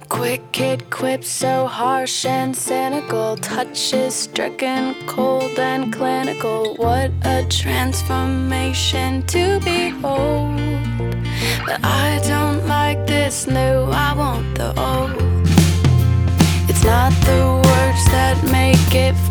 Quick kid quips so harsh and cynical, touches stricken, cold and clinical. What a transformation to behold. But I don't like this new, I want the old. It's not the words that make it